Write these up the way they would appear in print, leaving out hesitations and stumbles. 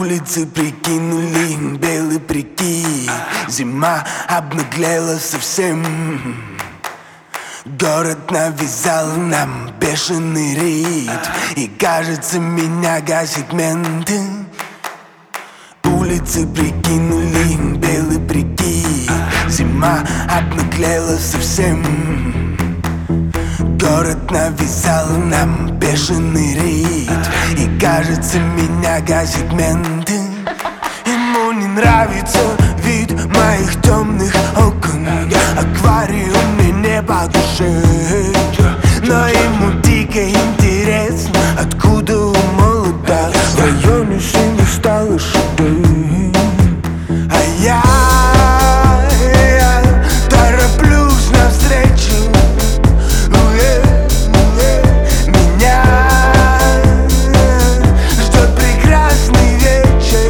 Улицы прикинули белый прикид. Зима обнаглела совсем. Город навязал нам бешеный ритм, и кажется, меня гасит менты. Улицы прикинули белый прикид. Зима обнаглела совсем. Город навязал нам бешеный ритм, и кажется, меня гасит менты. Ему не нравится вид моих темных окон. Аквариум мне не по душе, но ему дико интересно, откуда у молода в районе синих стало шагой. А я тороплюсь навстречу. Меня ждет прекрасный вечер,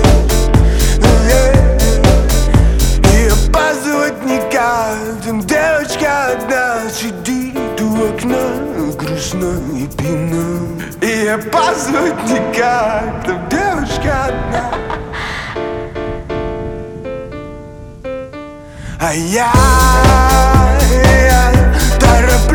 и опаздывать никак. Там девочка одна сидит у окна, грустно и пьяна. И опаздывать никак. Там девочка одна. А я тороплюсь